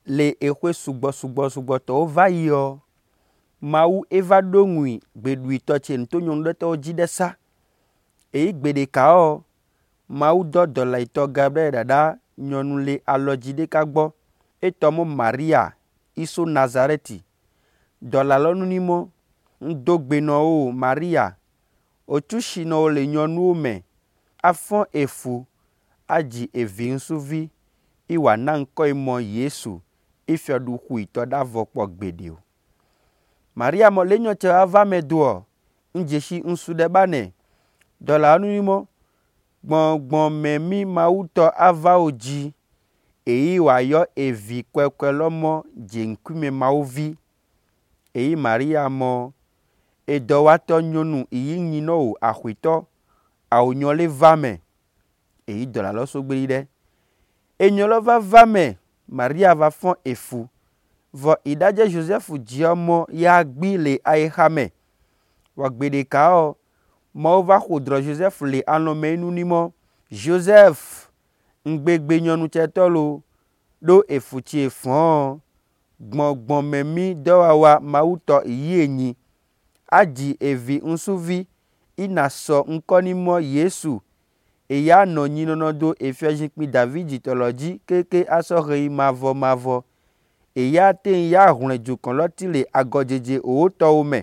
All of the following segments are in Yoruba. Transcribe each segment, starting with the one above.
le exwe sugbɔ tɔwo va yɔ Mawu eva ɖo ŋui gbeɖuitɔ tse to nyɔnu ɖe tɔwo dzi ɖe sa eyi gbe ɖeka Mawu dɔ dɔlaitɔ Gabriel ɖaɖa nyɔnu le alɔdzi ɖeka gbɔ etɔ mo Maria iso Nazareti dɔlalɔnu ni mo ŋdo gbenɔwo Maria otsushi nɔwo le nyɔnuwo me afɔ efu adzi evi ŋsuvi iwa na ŋkɔe mɔ Yesu ifiɔɖuxuitɔ ɖavɔ kpɔ gbeɖeo Maria mo le nyɔtse ava me doa ŋdzeshi ŋsu ɖe bane dɔlalɔnu ni mo gbɔngbɔn me mi Mawu tɔ ava wo dzi eyi wayɔ evi kwekwe lɔmɔ dzeŋkume Mawu vi eyi Maria mo edɔwatɔ nyɔnu iyi nyi no wo axuitɔ awonyɔ le va me eyi dɔlalɔ sogbeli ɖe enyɔlɔ va me Maria va fɔ efu vɔ idadze Joseph dziɔmɔ ya gbi le ayexa me wɔ gbe ɖeka Mawu va xɔ drɔ Joseph le alɔme nu ni mo Joseph ŋgbegbe nyɔnu tsetɔ lo ɖo efu tsi efɔ gbɔngbɔn me mi dɔwawa Mawu tɔ yi enyi adzi evi ŋsuvi ina sɔ ŋkɔ ni mo Yesu eya nɔ nyinɔnɔ do efiazikpi David tɔlɔ dzi keke asɔ ɣeyi mavɔ eya te ya hlẽ dzokɔnlɔti le agɔdzedze owo tɔwo me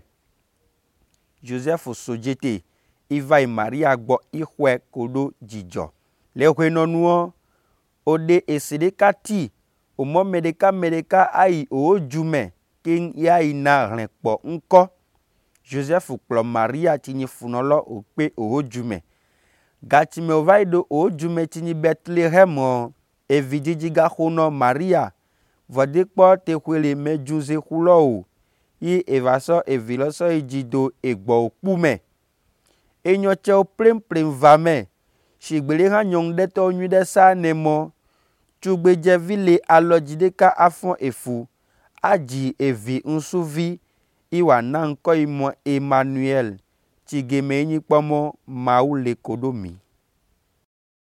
Joseph sojete ivai Maria gbɔ ixɔe koɖo dzidzɔ le ƒenɔnuɔ ode esi ɖeka ti omɔ me ɖeka ayi owo dzume ke ya yina hlẽ kpɔ ŋkɔ Joseph kplɔ Maria tinyi funɔlɔ okpe owo dzume gatsime va yi ɖo owo dzume tinyi Bethlehem evi dzidzi gaxonɔ Maria vɔde kpɔ texwe le medzuze xulɔ o yi eva sɔ evi lɔ sɔ yi dzi do egbɔ okpu me enyɔtsewo plem va me shigbele hã nyɔnu ɖe tɔwo nyui ɖe sa ne mɔ tugbedzevi le alɔdzi ɖeka afɔ efu adzi evi ŋsuvi iwa na ŋkɔ yi mɔ Emmanuel tsigeme nyi kpɔmɔ Mawu le koɖomi